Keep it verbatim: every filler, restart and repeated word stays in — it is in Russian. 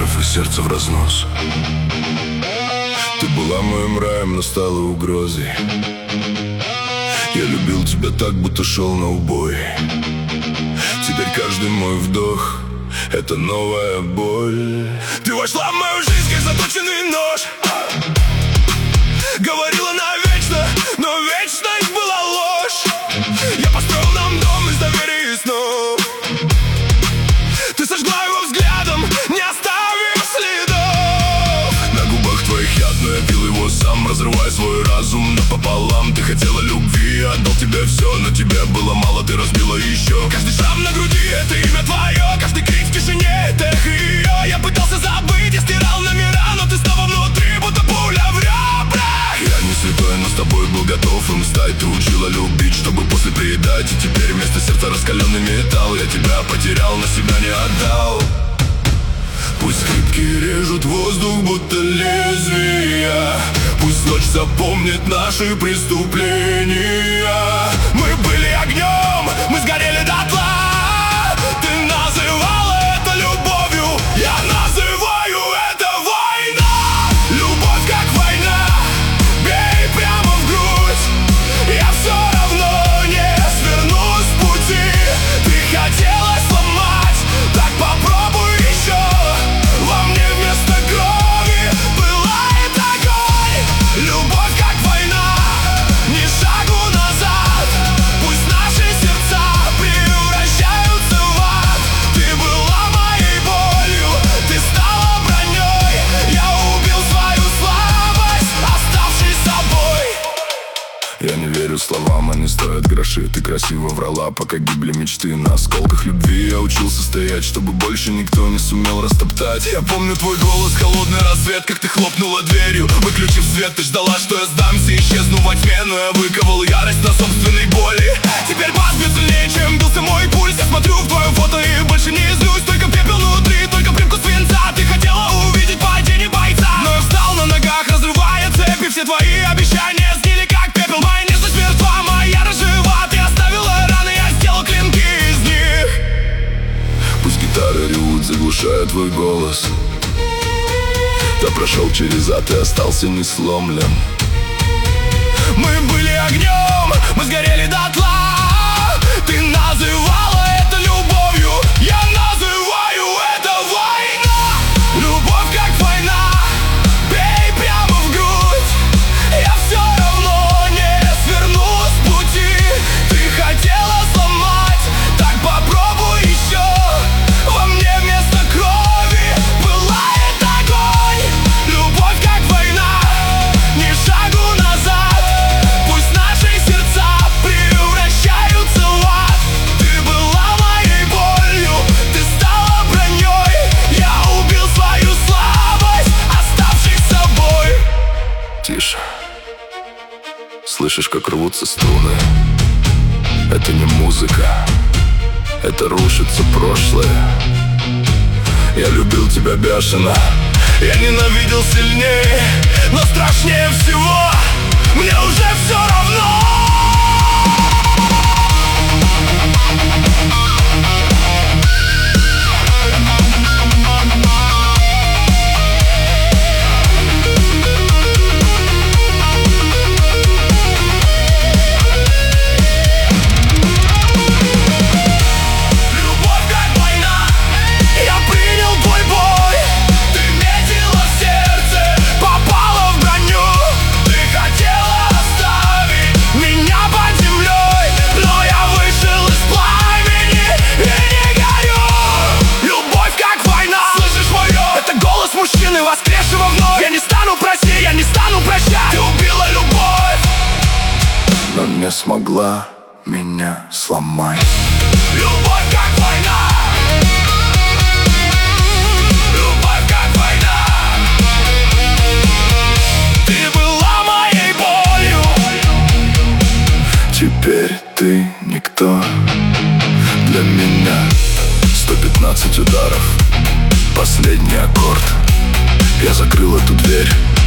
ударов и сердце в разнос. Ты была моим раем, но стала угрозой. Я любил тебя так, будто шел на убой. Теперь каждый мой вдох — это новая боль. Ты вошла в мою жизнь, как заточенный нож. Говорила навечно, но вечность была ложь. Я построил нам дом из доверия и снов. Ты сожгла его взглядом, не оставив следов. На губах твоих яд, но я пил его сам, разрывая свой разум напополам. Ты хотела любви, я отдал тебе все, но тебе было мало, ты разбила еще. Каждый шрам на груди — это имя твое, каждый крик в тишине — это эхо ее. Я пытался забыть, я стирал номера, но ты снова внутри, будто пуля в ребрах. Я не святой, но с тобой был готов им стать. Ты учила любить, чтобы после предать. И теперь вместо сердца раскаленный металл. Я тебя потерял, но себя не отдал. Пусть скрипки режут воздух, будто лезвия. Пусть ночь запомнит наши преступления. Мы были огнем, мы сгорели дотла. Ты называла это любовью, я называю это война. Любовь как война, бей прямо в грудь. Я все равно не сверну с пути. Ты хотела сломать, так попробуй еще. Во мне вместо крови пылает огонь. Любовь как война, ни шагу назад. Пусть наши сердца превращаются в ад. Ты была моей болью, ты стала броней. Я убил свою слабость, оставшись собой. Я не верю словам, они стоят гроши. Ты красиво врала, пока гибли мечты. На осколках любви я учился стоять, чтобы больше никто не сумел растоптать. Я помню твой голос, холодный рассвет, как ты хлопнула дверью. Выключив свет, ты ждала, что я сдамся и исчезну во тьме. Но я выковал ярость на собственной боли. Теперь бас бьет сильнее, чем бился мой пульс. Я смотрю в твое фото и больше не злюсь. Только пепел внутри, только привкус свинца. Ты хотела увидеть падение бойца, но я встал на ногах, разрывая цепи. Все твои обещания сгнили как пепел. Моя нежность мертва, моя разжива. Ты оставила раны, я сделал клинки из них. Пусть гитары ревут, заглушая твой голос. Да прошел через ад и остался не сломлен. Мы были огнем, мы сгорели дотла. Ты называла это любовью, я называю это война. Любовь как война, бей прямо в грудь. Я все равно не сверну с пути. Ты хотела сломать, так попробуй еще. Во мне вместо крови пылает огонь. Любовь как война, ни шагу назад. Пусть наши сердца превращаются в ад. Ты была моей болью, ты стала броней. Я убил свою слабость, оставшись собой. Тише. Слышишь, как рвутся струны? Это не музыка, это рушится прошлое. Я любил тебя бешено, я ненавидел сильнее, но страшнее всего мне уже все равно. Воскресшего вновь. Я не стану просить, я не стану прощать. Ты убила любовь, но не смогла меня сломать. Любовь как война, любовь как война. Ты была моей болью, теперь ты никто для меня. Сто пятнадцать ударов, последний аккорд. Я закрыл эту дверь.